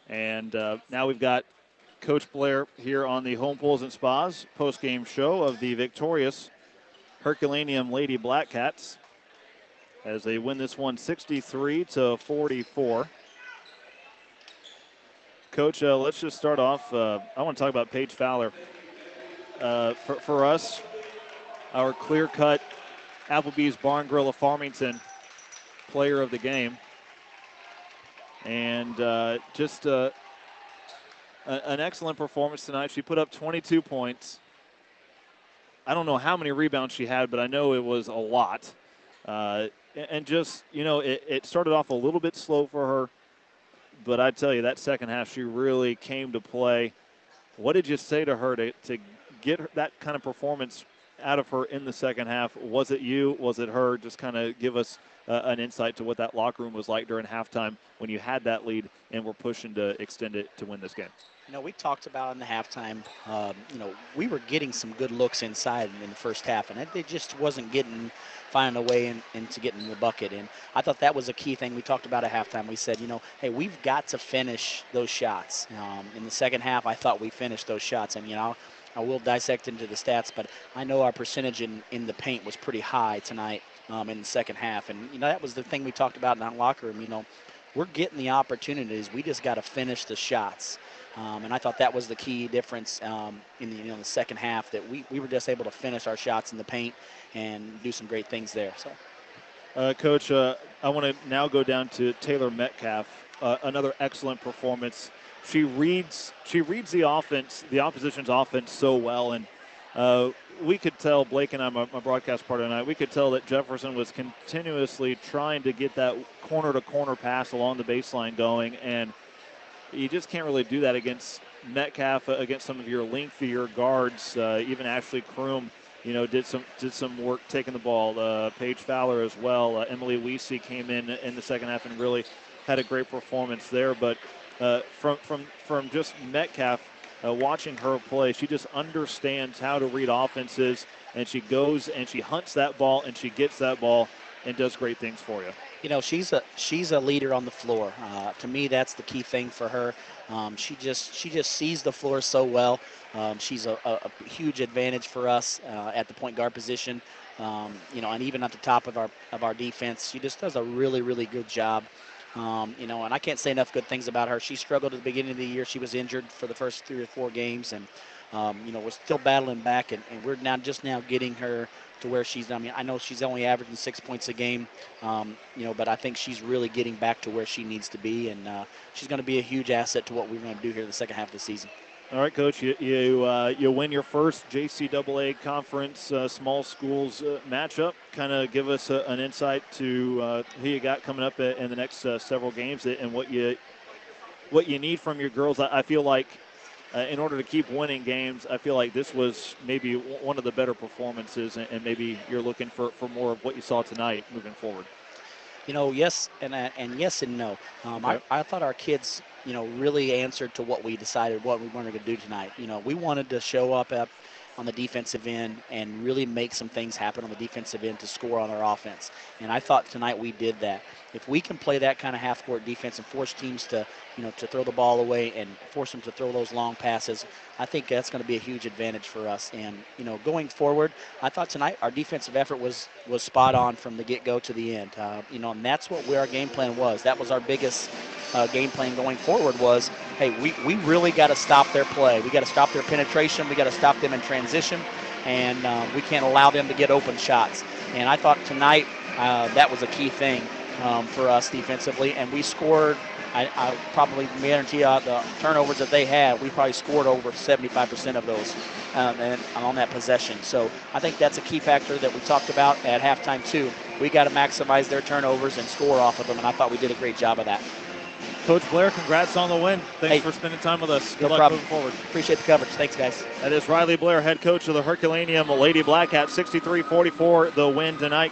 And now we've got Coach Blair here on the Home Pools and Spas post-game show of the victorious Herculaneum Lady Blackcats as they win this one 63-44. Coach, let's just start off. I want to talk about Paige Fowler. For us, our clear-cut Applebee's Barn Grill of Farmington player of the game. And just an excellent performance tonight. She put up 22 points. I don't know how many rebounds she had, but I know it was a lot. And just, it started off a little bit slow for her. But I tell you, that second half, she really came to play. What did you say to her to get that kind of performance out of her in the second half? Was it you? Was it her? Just kind of give us an insight to what that locker room was like during halftime when you had that lead and were pushing to extend it to win this game. We talked about in the halftime, we were getting some good looks inside in the first half, and it just wasn't finding a way into getting the bucket. And I thought that was a key thing we talked about at halftime. We said, hey, we've got to finish those shots. In the second half, I thought we finished those shots. And, I will dissect into the stats, but I know our percentage in the paint was pretty high tonight in the second half. And, that was the thing we talked about in that locker room. We're getting the opportunities. We just got to finish the shots. And I thought that was the key difference in the second half, that we were just able to finish our shots in the paint and do some great things there. So, Coach, I want to now go down to Taylor Metcalf. Another excellent performance. She reads the offense, the opposition's offense, so well, and we could tell, Blake and I, my broadcast partner tonight, we could tell that Jefferson was continuously trying to get that corner-to-corner pass along the baseline going, and you just can't really do that against Metcalf, against some of your lengthier guards. Even Ashley Kroom, did some work taking the ball. Paige Fowler as well. Emily Weesey came in the second half and really had a great performance there. But from just Metcalf, watching her play, she just understands how to read offenses, and she goes and she hunts that ball and she gets that ball and does great things for you. She's a leader on the floor. To me, that's the key thing for her. She just sees the floor so well. She's a huge advantage for us at the point guard position. And even at the top of our defense, she just does a really, really good job. And I can't say enough good things about her. She struggled at the beginning of the year. She was injured for the first 3 or 4 games, and we're still battling back, and we're now getting her to where I know she's only averaging 6 points a game, but I think she's really getting back to where she needs to be, and she's going to be a huge asset to what we're going to do here in the second half of the season. All right, Coach, you win your first JCAA conference small schools matchup. Kind of give us an insight to who you got coming up in the next several games and what you need from your girls. I feel like in order to keep winning games, I feel like this was maybe one of the better performances, and maybe you're looking for more of what you saw tonight moving forward. Yes and yes and no. Okay. I thought our kids, really answered to what we decided what we wanted to do tonight. We wanted to show up on the defensive end and really make some things happen on the defensive end to score on our offense. And I thought tonight we did that. If we can play that kind of half-court defense and force teams to throw the ball away and force them to throw those long passes, I think that's going to be a huge advantage for us. And, going forward, I thought tonight our defensive effort was spot on from the get-go to the end. And that's where our game plan was. That was our biggest game plan going forward was, hey, we really got to stop their play. We got to stop their penetration. We got to stop them in transition. And we can't allow them to get open shots. And I thought tonight that was a key thing for us defensively. And we scored, I probably guarantee the turnovers that they had, we probably scored over 75% of those and on that possession. So I think that's a key factor that we talked about at halftime too. We got to maximize their turnovers and score off of them, and I thought we did a great job of that. Coach Blair, congrats on the win. Thanks for spending time with us. Good luck moving forward. Appreciate the coverage. Thanks, guys. That is Riley Blair, head coach of the Herculaneum Lady Blackcats, 63-44, the win tonight.